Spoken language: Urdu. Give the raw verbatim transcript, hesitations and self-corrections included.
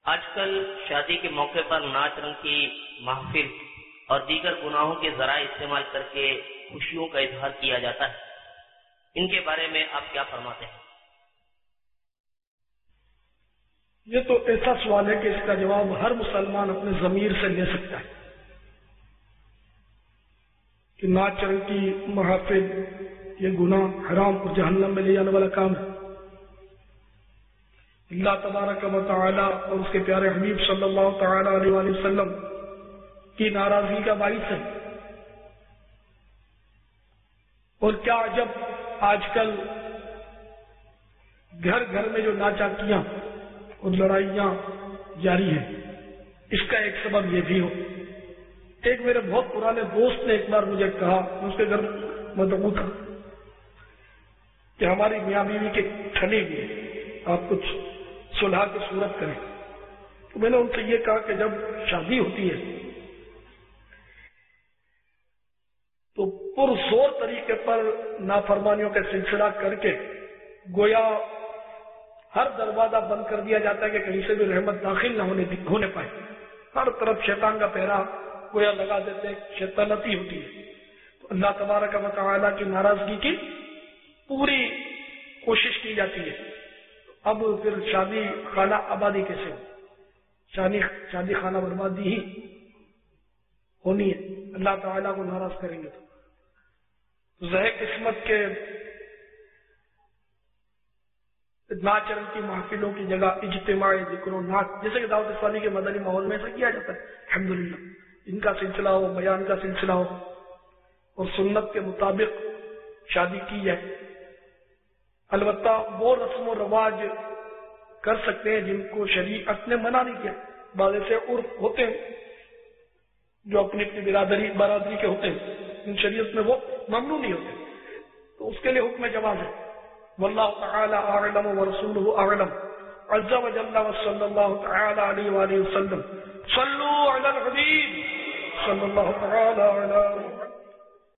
آج کل شادی کے موقع پر ناچ رنگ کی محفل اور دیگر گناہوں کے ذرائع استعمال کر کے خوشیوں کا اظہار کیا جاتا ہے، ان کے بارے میں آپ کیا فرماتے ہیں؟ یہ تو ایسا سوال ہے کہ اس کا جواب ہر مسلمان اپنے ضمیر سے لے سکتا ہے کہ ناچ رنگ کی محافل یہ گناہ حرام اور جہنم میں لے جانے والا کام ہے۔ اللہ تبارک و تعالی اور اس کے پیارے حبیب صلی اللہ تعالی علیہ وآلہ وسلم کی ناراضگی کا باعث ہے۔ اور کیا عجب آج کل گھر گھر میں جو ناچاکیاں اور لڑائیاں جاری ہیں، اس کا ایک سبب یہ بھی ہو۔ ایک میرے بہت پرانے دوست نے ایک بار مجھے کہا، اس کے گھر مدعو تھا کہ ہماری میاں بیوی کے ٹھنی ہوئی، آپ کچھ صلح کی صورت کریں۔ تو میں نے ان سے یہ کہا کہ جب شادی ہوتی ہے تو پرزور طریقے پر نافرمانیوں کا سلسلہ کر کے گویا ہر دروازہ بند کر دیا جاتا ہے کہ کہیں سے بھی رحمت داخل نہ ہونے ہونے پائے۔ ہر طرف شیطان کا پہرا گویا لگا دیتے ہیں، شیطانتی ہوتی ہے۔ تو اللہ تبارک و تعالی کی ناراضگی کی پوری کوشش کی جاتی ہے۔ اب پھر شادی خانہ آبادی کیسے ہو؟ شادی شادی خانہ بربادی ہی ہونی ہے، اللہ تعالیٰ کو ناراض کریں گے تو زہ قسمت کے ناچ رنگ کی محفلوں کی جگہ اجتماع ذکر و ناچ، جیسے کہ دعوت اسلامی کے مدنی ماحول میں ایسا کیا جاتا ہے الحمدللہ، ان کا سلسلہ ہو، بیان کا سلسلہ ہو اور سنت کے مطابق شادی کی جائے۔ البتہ وہ رسم و رواج کر سکتے ہیں جن کو شریعت نے منع نہیں کیا۔ بعض ایسے عرف ہوتے ہیں جو اپنی اپنی برادری برادری کے ہوتے ہیں، ان شریعت میں وہ ممنوع نہیں ہوتے، تو اس کے لیے حکم جواز ہے۔ واللہ تعالی اعلم ورسولہ اعلم عز وجل وصلی اللہ تعالی علیہ وآلہ وسلم صلوا علی الحبیب صلی اللہ تعالی علی